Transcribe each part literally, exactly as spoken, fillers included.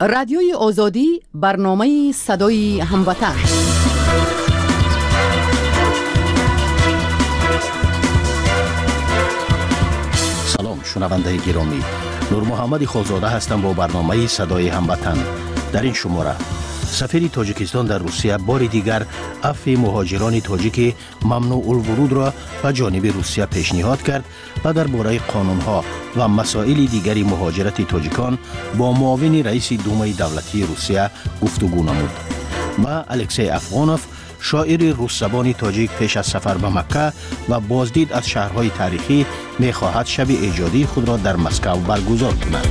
رادیوی آزادی، برنامه صدای هموطن. سلام شنونده گرامی، نور محمد خالزاده هستم با برنامه صدای هموطن. در این شماره سفیر تاجیکستان در روسیه بار دیگر عفو مهاجران تاجیک ممنوع الورود را به جانب روسیه پیشنهاد کرد و درباره قانونها و مسائل دیگری مهاجرت تاجیکان با معاون رئیس دومای دولتی روسیه گفتگو نمود. با الکسی افغانوف، شاعر روس‌زبان تاجیک، پیش از سفر به مکه و بازدید از شهرهای تاریخی می‌خواهد شب ایجادی خود را در مسکو برگزار کند.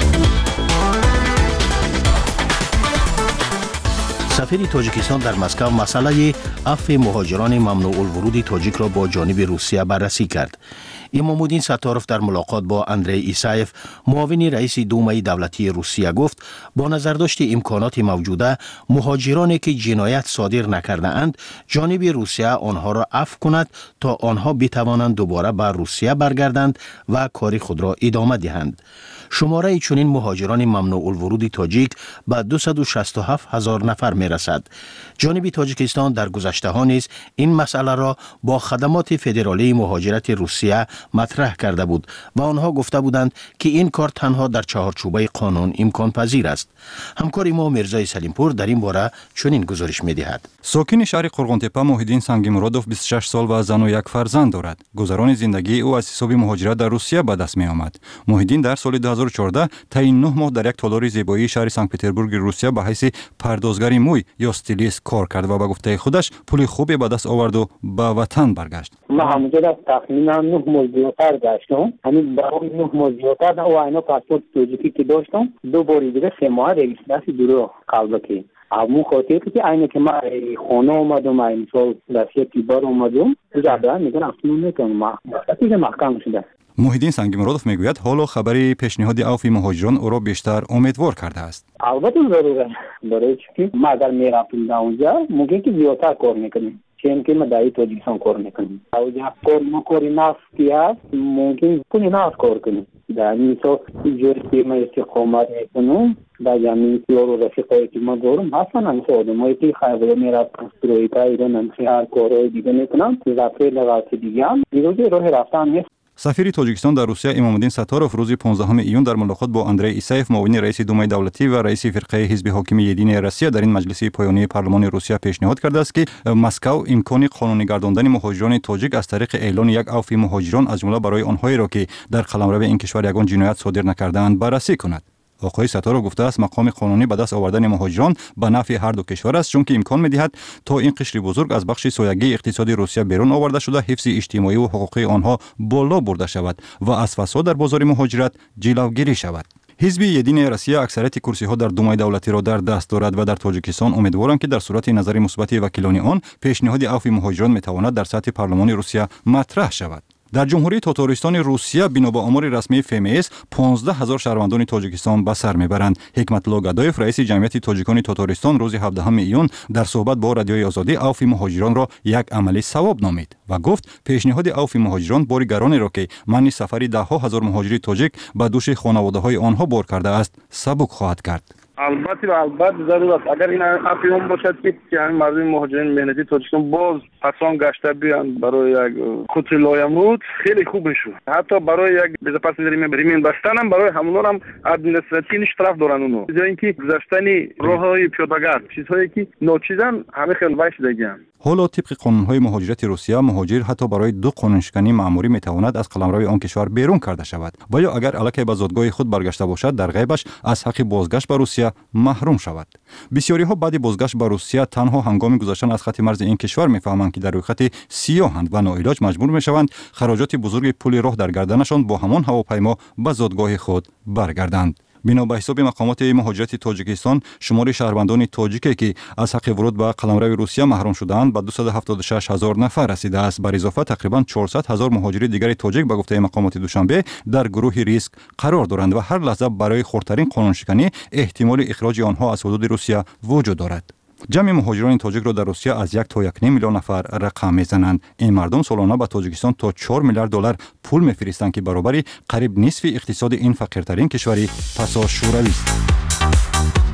سفیر تاجیکستان در مسکو مسئله عفو مهاجران ممنوع الورود تاجیک را با جانب روسیه بررسی کرد. امامالدین ستارف در ملاقات با اندری ایسایف، معاون رئیس دومای دولتی روسیه، گفت با نظرداشت امکانات موجوده، مهاجرانی که جنایت صادر نکرده اند جانب روسیه آنها را عفو کند تا آنها بتوانند دوباره به روسیه برگردند و کار خود را ادامه دهند. شماره چنین مهاجران ممنوع الورود تاجیک به دویست و شصت و هفت هزار نفر می رسد. جانب تاجیکستان در گذشته ها نیز این مسئله را با خدمات فدرالی مهاجرت روسیه مطرح کرده بود و آنها گفته بودند که این کار تنها در چهارچوبه قانون امکان پذیر است. همکار ما مرزای سلیمپور در این باره چنین گزارش می دهد. ساکن شهر قرغنتپه موحدین سنگیمرادوف بیست و شش سال و زن و یک فرزند دارد. گذران زندگی او از حساب مهاجرت در روسیه به دست می آمد. موحدین در سال دو هزار و چهارده تا این نه ماه در یک تالار زیبایی شهر سنت پترزبورگ روسیه به حیث پردازگر موی یا استیلیست کار کرد و به گفته خودش پول خوبی به دست آورد و به وطن برگشت. ما همونجا در تقریبا نه ماه زیادتر گشتم. همین برای نه ماه زیادتر و اینا پاسپورت تاجیکی که داشتم دو بار دیگه سه ماه رجیستراسی درو قبل که همون خاطر که اینه که من خانه اومدم این سال دسته تیبار اومدم جدا میگن اصلا نمیتونم ما وقتی محکم شده. موحدین سنگیمرادوف میگوید حالا خبری پیشنهاد عفو مهاجران او را بیشتر امیدوار کرده است. البته ضروره برای چی ما اگر میرفتیم اونجا ممکن که زیادتر کار میکنیم چون که ما دایی تاجیکستان کار میکنیم اونجا کار ما کاری نفت است ممکن کنی نفت کار کنیم در این تو جوری که ما استقامت میکنم در زمین سیار و رفیقایی که ما دارم حسنا همسه آدمایی که خیلی میرفتن استرویتا ایران همسه هر کارهای دیگه میکنم رفته لغاتی دیگه هم دیگه راه رفتن نیست. سفیر تاجیکستان در روسیه امامالدین ستارف روز پانزدهم ایون در ملاقات با اندری ایسایف، معاون رئیس دومای دولتی و رئیس فرقه حزب حاکم یدین روسیه در این مجلس پایانی پارلمان روسیه پیشنهاد کرده است که مسکو امکان قانونی گرداندن مهاجران تاجیک از طریق اعلان یک عفو مهاجران از جمله برای آنهایی را که در قلمرو این کشور یگان جنایت صادر نکرده‌اند بررسی کند. آقای ستارف گفته است مقام قانونی به دست آوردن مهاجران به نفع هر دو کشور است چون که امکان می‌دهد تا این قشر بزرگ از بخش سایگی اقتصادی روسیه بیرون آورده شده حفظ اجتماعی و حقوقی آنها بالا برده شود و از فساد در بازار مهاجرت جلوگیری شود. حزب یدین روسیه اکثریت کرسی‌ها در دومای دولتی را در دست دارد و در تاجیکستان امیدوارند که در صورت نظر مثبت وکیلان آن پیشنهاد عفو مهاجران میتواند در سطح پارلمان روسیه مطرح شود. در جمهوری تاتارستان روسیه بنا به آمار رسمی فیمیس پانزده هزار شهروندان تاجیکستان به سر میبرند. حکمت الله گدایف رئیس جمعیت تاجیکان تاتارستان روز هفدهم ایون در صحبت با رادیوی آزادی عفو مهاجران را یک عملی ثواب نامید و گفت پیشنهاد عفو مهاجران بار گرانی را که مانع سفری ده ها هزار مهاجر تاجیک به دوش خانواده‌های آنها بار کرده است سبک خواهد کرد. البته و البته ضرور است اگر این افیون باشد که همین مردم مهاجرین مهنتی تاجیکستان باز پسان گشته بیان برای یک خطر لایمود خیلی خوب میشود. حتی برای یک بیزا پس می‌داریم بریم بستن هم برای همون هم ادمنستراتیو طرف دارن اونو جای اینکه گذشتنی راههای پیاده‌گر چیزهایی که ناچیزن همه خیلی وحش دیگه. حالا طبق قانون‌های مهاجرت روسیه مهاجر حتی برای دو قانونشکنی مأموری میتواند از قلمرو آن کشور بیرون کرده شود و یا اگر الکی به زادگاه خود برگشته باشد در غیبش از حق بازگشت به روسیه محروم شود. بسیاری ها بعد بازگشت به روسیه تنها هنگام گذشتن از خط مرز این کشور میفهمند که در روی خط سیاهند و ناعلاج مجبور میشوند خراجات بزرگ پول راه در گردنشان با همان هواپیما به زادگاه خود برگردند. بنا به حساب مقامات مهاجرت تاجیکستان شمار شهروندان تاجیکی که از حق ورود به قلمرو روسیه محروم شده‌اند به دویست و هفتاد و شش هزار نفر رسیده است. بر اضافه تقریبا چهارصد هزار مهاجر دیگر تاجیک به گفته مقامات دوشنبه در گروه ریسک قرار دارند و هر لحظه برای خردترین قانونشکنی احتمال اخراج آنها از حدود روسیه وجود دارد. جمع مهاجران تاجیک را در روسیه از یک تا یک میلیون نفر رقم میزنند. این مردم سالانه به تاجیکستان تا چهار میلیارد دلار پول میفرستند که برابری قریب نصف اقتصاد این فقیرترین کشوری پسا شوروی است.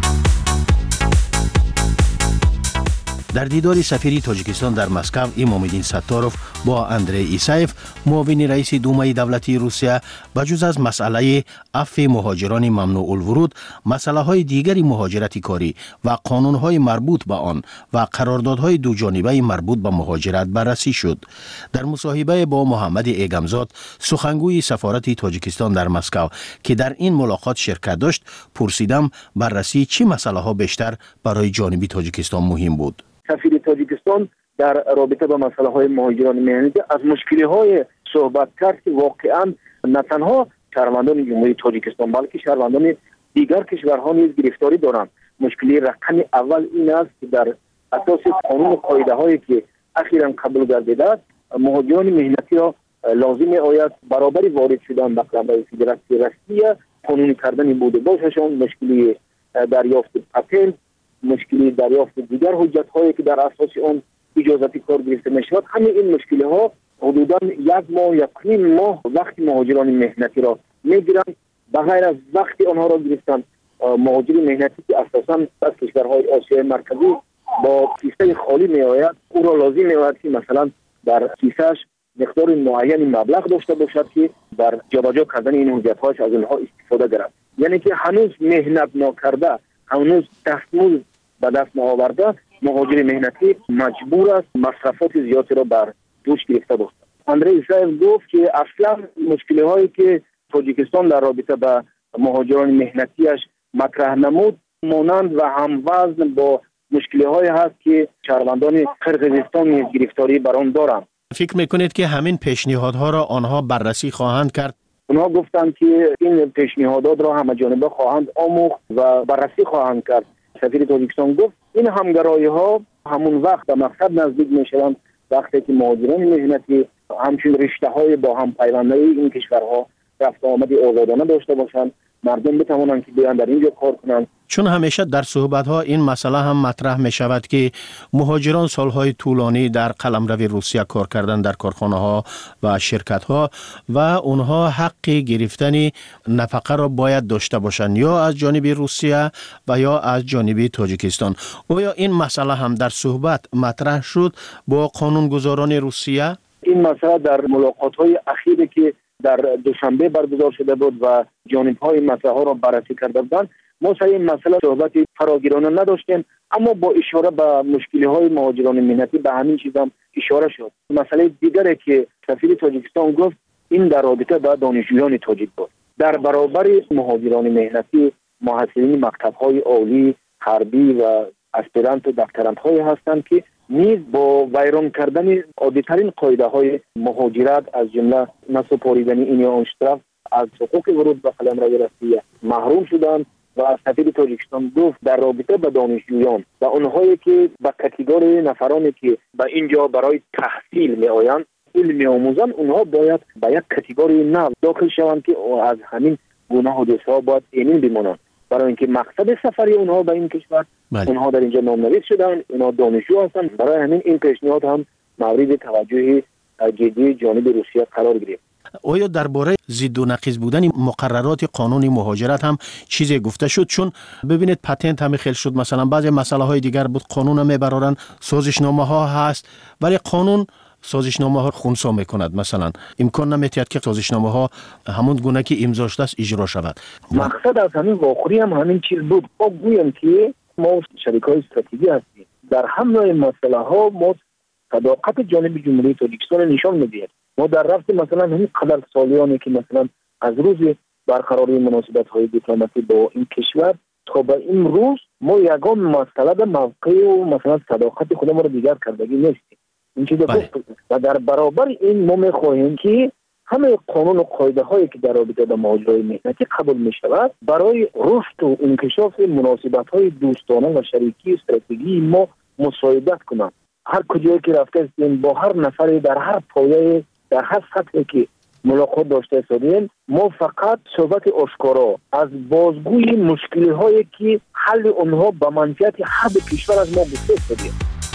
در دیدار سفیر تاجیکستان در مسکو امام‌الدین ستاروف با اندری ایسایف معاون رئیس دومای دولتی روسیه بجز از مسئله عفو مهاجران ممنوع الورود، مسائل دیگری مهاجرت کاری و قانون‌های مربوط به آن و قراردادهای دو جانبه مربوط به مهاجرت بررسی شد. در مصاحبه با محمد ایگمزاد، سخنگوی سفارت تاجیکستان در مسکو که در این ملاقات شرکت داشت، پرسیدم بررسی چه مسائل‌ها بیشتر برای جانب تاجیکستان مهم بود. سفیر تاجیکستان در رابطه با مسائل مهاجران مهنتی از مشکل‌های صحبت کرد که واقعاً نه تنها شهروندان جمهوری تاجیکستان بلکه شهروندان دیگر کشورها نیز گرفتاری دارند. مشکلی رقم اول این است که در اساس قانون و قاعده‌هایی که اخیراً قبول گردیده است، مهاجران مهنتی را لازم آید برابری وارد شدن به قلمرو فدراسیون روسیه قانونی کردن بوده باششان، مشکلی دریافت پتنت، مشکلی دریافت دیگر حجت‌هایی که در اساس آن اجازه کار گرفته می‌شود. همه این مشکل‌ها حدوداً یک ماه یا نیم ماه وقتی مهاجران مهنتی را می‌گیرند. بغیر از وقتی آنها را گرفتن، مهاجر مهنتی که اساساً از کشورهای آسیای مرکزی با کیسه خالی می‌آید، او را لازم می‌آید که مثلا در کیسه‌اش مقدار معین مبلغ داشته باشد که بر جابجا کردن این حجت‌هاش از آنها استفاده گیرد. یعنی که هنوز مهنت نکرده، هنوز دستمزد به دست نآورده، مهاجر مهنتی مجبور است مصرفات زیادی را بر دوش گرفته باشد. اندری ایسایف گفت که اصلا مشکل‌هایی که تاجیکستان در رابطه با مهاجران مهنتیش مطرح نمود مانند و هموزن با مشکل‌هایی هست که شهروندان قرقیزستان نیز گرفتاری بر آن دارند. فکر میکنید که همین پیشنهادها را آنها بررسی خواهند کرد؟ اونها گفتند که این پیشنهادات را همه جانبه خواهند آموخت و بررسی خواهند کرد. سفیر تاجیکستان گفت این همگرایی‌ها همون وقت به مقصد نزدیک میشوند وقتی که مهاجران مهنتی همچون رشته‌های با هم پیوندی این کشورها رفت آمد آزادانه داشته باشند، مردم بتوانند که بیان در اینجا کار کنند. چون همیشه در صحبت‌ها این مسئله هم مطرح می شود که مهاجران سالهای طولانی در قلمرو روسیه کار کردن در کارخانه‌ها و شرکت‌ها و اونها حق گرفتن نفقه را باید داشته باشند یا از جانب روسیه و یا از جانب تاجیکستان. آیا این مسئله هم در صحبت مطرح شد با قانونگذاران روسیه؟ این مسئله در ملاقات‌های اخیری که در دوشنبه برگزار شده بود و جانب‌های مسئله ها را بررسی کرده بودند، ما سر این مسئله صحبت فراگیرانه نداشتیم، اما با اشاره به مشکل‌های مهاجران مهنتی به همین چیز هم اشاره شد. مسئله دیگری که سفیر تاجیکستان گفت این در رابطه با دانشجویان تاجیک بود. در برابر مهاجران مهنتی محصلین مکتب‌های عالی، حربی و اسپرانت و دکترانت‌های هستند که نیز با ویران کردن عادی‌ترین قاعده‌های مهاجرت از جمله نسپاریدن این یا آنشتراف از حقوق ورود به قلمرو روسیه محروم شدند و سفیر تاجیکستان گفت در رابطه با دانشجویان و اونهایی که به کاتگوری نفرانی که به اینجا برای تحصیل میآیند علم میآموزند، اونها باید به یک کاتگوری نو داخل شوند که از همین گونه حادثه‌ها باید امین بمانند، برای اینکه مقصد سفری اونها به این کشور بله. اونها در اینجا نامنویس شدن، اونها دانشجو هستند. برای همین این پیشنهاد هم مورد توجه جدی جانب روسیه قرار گرفت. آیا درباره ضد و نقیض بودن مقررات قانون مهاجرت هم چیزی گفته شد؟ چون ببینید پتنت هم خیلی شد، مثلا بعضی مسئله های دیگر بود، قانون هم میبرارن، سازشنامه ها هست ولی قانون سازشنامه ها خونسا میکند، مثلا امکان نمیتید که سازشنامه ها همون گونه که امضا شده است اجرا شود. مقصد از همین واخری هم همین چیز بود. ما گویم که ما شریکای استراتژی هستیم، در هم نوع مسئله ها ما صداقت جانب جمهوری تاجیکستان نشان میدیم. ما در رفت مثلا همین قدر سالیانی که مثلا از روز برقراری مناسبت های دیپلماتی با این کشور تا به این روز ما یگان مسئله به موقع و مثلا صداقت خود ما رو دیگر کردگی نیستیم. این چیز بله. و در برابر این ما میخواهیم که همه قانون و قاعده هایی که در رابطه با مهاجران مهنتی قبول می شود برای رشد و انکشاف مناسبت های دوستانه و شریکی استراتژی ما مساعدت کنند. هر کجایی که رفته هستیم با هر نفری در هر پایه در هر سطحی که ملاقات داشته هستیم، ما فقط صحبت آشکارا از بازگوی مشکلی هایی که حل اونها به منفعت هر کشور از ما گفته هستیم.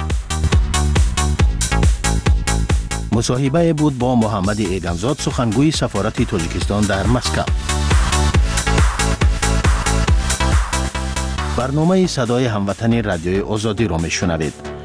مصاحبه بود با محمد ایگمزاد، سخنگوی سفارت تاجیکستان در مسکو. برنامه صدای هموطن رادیوی آزادی را میشنوید.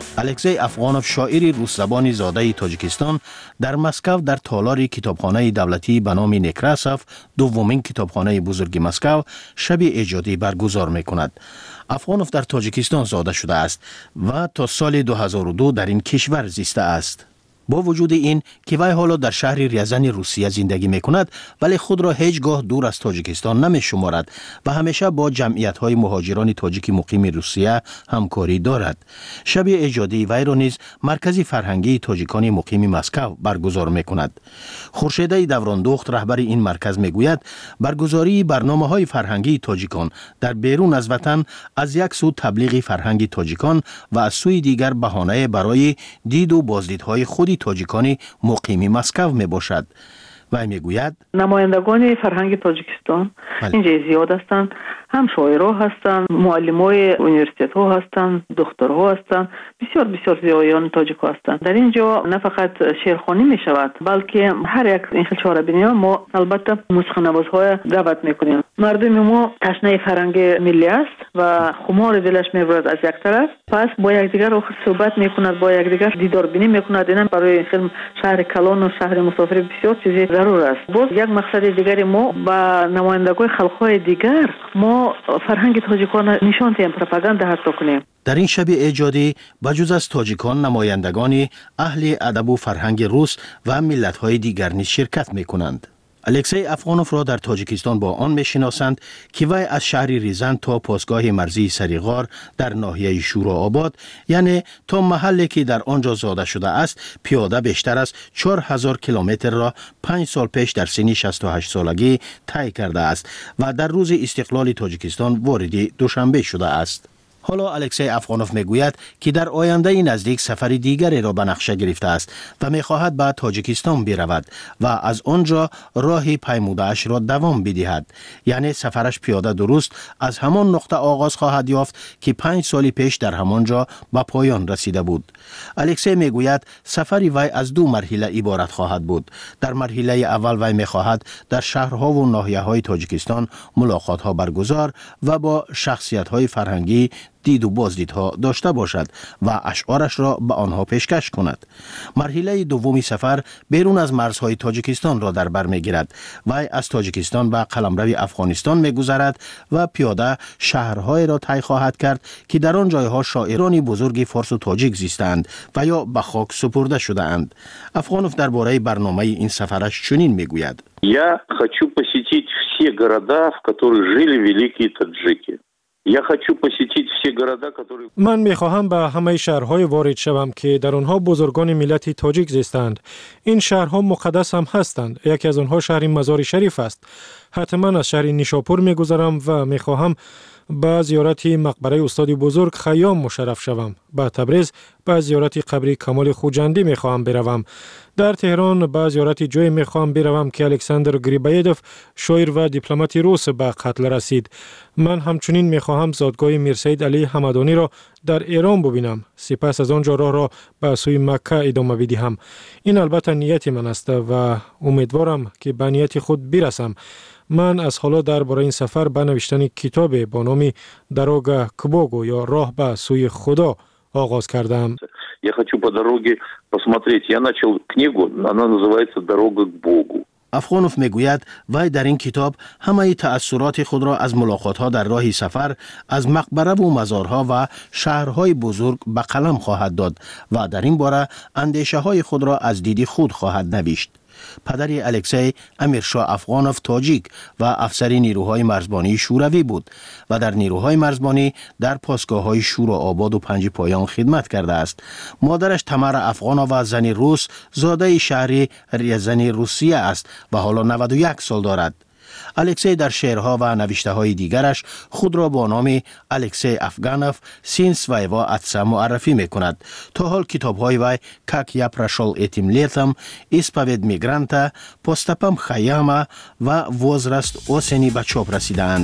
الکسی افغانوف شاعر روس زبان زاده تاجیکستان در مسکو در تالار کتابخانه دولتی به نام نکراسوف دومین کتابخانه بزرگ مسکو شب ایجادی برگزار می‌کند. افغانوف در تاجیکستان زاده شده است و تا سال دو هزار و دو در این کشور زیسته است. با وجود این که وی حالا در شهر ریزن روسیه زندگی می کند ولی خود را هیچگاه دور از تاجیکستان نمی شمارد و همیشه با جمعیت های مهاجران تاجیک مقیم روسیه همکاری دارد. شب ایجادی وی را نیز مرکز فرهنگی تاجیکان مقیم مسکو برگزار می کند. خورشیده دوراندخت رهبر این مرکز می گوید برگزاری برنامه های فرهنگی تاجیکان در بیرون از وطن از یک سو تبلیغ فرهنگ تاجیکان و از سوی دیگر بهانه برای دید و بازدیدهای خودی تاجیکان مقیم مسکو می باشد. و می گوید نمایندگان فرهنگ تاجیکستان اینجا زیاد هستند، هم شاعرها هستند، معلمای یونیورسیته ها هستند، دکترها هستند، بسیار بسیار زیایان تاجیک هستند. در اینجا نه فقط شعرخوانی می شود بلکه هر یک این خیل چهاربینی ها ما البته موسیقی نوازهای دعوت میکنیم. مردم ما تشنه فرهنگ ملی است و خمار دلش میبرد از یک طرف، پس با یکدیگر آخر صحبت میکند، با یکدیگر دیدار بینی میکند. این برای خیلی شهر کلان و شهر مسافر بسیار چیزی ضرور است. باز یک مقصد دیگری ما با نمایندگان خلق‌های دیگر ما فرهنگ تاجیکان نشان دهیم، پروپاگاندا حتی کنیم. در این شب ایجادی بجز از تاجیکان نمایندگان اهل ادب و فرهنگ روس و ملت‌های دیگر نیز شرکت می‌کنند. الکسی افغانوف را در تاجیکستان با آن می‌شناسند که وی از شهر ریزن تا پاسگاه مرزی سریغار در ناحیه شورآباد، یعنی تا محلی که در آنجا زاده شده است، پیاده بیشتر از چهار هزار کیلومتر را پنج سال پیش در سن شصت و هشت سالگی طی کرده است و در روز استقلال تاجیکستان وارد دوشنبه شده است. حالا الکسی افغانوف میگوید که در آینده نزدیک سفر دیگری را به نقشه گرفته است و میخواهد به تاجیکستان برود و از آنجا راه پیموده‌اش را دوام بدهد. یعنی سفرش پیاده درست از همان نقطه آغاز خواهد یافت که پنج سال پیش در همانجا به پایان رسیده بود. الکسی میگوید سفر وی از دو مرحله عبارت خواهد بود. در مرحله اول وی میخواهد در شهرها و ناحیه‌های تاجیکستان ملاقات‌ها برگزار و با شخصیت‌های فرهنگی دید و بازدیدها داشته باشد و اشعارش را به آنها پیشکش کند. مرحله دومی سفر بیرون از مرزهای تاجیکستان را در بر میگیرد. وی از تاجیکستان به قلمرو افغانستان میگذرد و پیاده شهرهای را طی خواهد کرد که در آن جایها شاعران بزرگ فارس و تاجیک زیستند و یا به خاک سپرده شده اند. افغانوف درباره برنامه این سفرش چنین میگوید: Я хочу посетить все города, в которых жили великие таджики. Я хочу посетить все города, которые... من می‌خواهم به همه شهرهای وارد شوم که در آنها بزرگان ملت تاجیک زیستند. این شهرها مقدس هم هستند. یکی از آنها شهر مزار شریف است. حتما از شهر نیشاپور می‌گذرم و می‌خواهم با زیارت مقبره استاد بزرگ خیام مشرف شوم. با تبریز با زیارت قبر کمال خوجندی می‌خواهم بروم. در تهران با زیارت جای می‌خواهم بروم که الکساندر گریبایدوف شاعر و دیپلمات روس به قتل رسید. من همچنین می‌خواهم زادگاه میرسید علی حمدانی را در ایران ببینم. سپس از آنجا راه را به سوی مکه ادامه بدهم. این البته نیت من است و امیدوارم که به نیت خود برسم. من از حالا درباره این سفر به نوشتن کتاب با نام دروگا к Богу یا راه به سوی خدا آغاز کردم. Я хочу по дороге посмотреть. Я начал книгу, она называется «Дорога к Богу». افغانوف میگوید وی در این کتاب همه تأثیرات خود را از ملاقات‌ها در راه سفر از مقبره و مزارها و شهرهای بزرگ به قلم خواهد داد و در این باره اندیشه‌های خود را از دید خود خواهد نوشت. پدر الکسی امیرشاه افغانوف تاجیک و افسر نیروهای مرزبانی شوروی بود و در نیروهای مرزبانی در پاسگاه‌های شورآباد و پنج پایان خدمت کرده است. مادرش تمر افغانوف زن روس زاده شهر ریزن روسیه است و حالا نود و یک سال دارد. الکسی در شعرها و نوشته های دیگرش خود را با نام الکسی افغانوف سین سوایوا اتسا معرفی می کند. تا حال کتاب های وی کاک یا پراشل اتیم لیتم، اسپاوید میگرانتا، پستپم خیاما و وزرست اوسنی به چاپ رسیدند.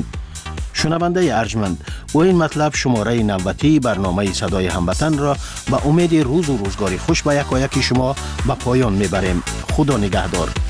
شنونده ارجمند، با این مطلب شماره نوبتی برنامه صدای هموطن را به امید روز و روزگاری خوش به یکایک شما به پایان میبریم. خدا نگهدار.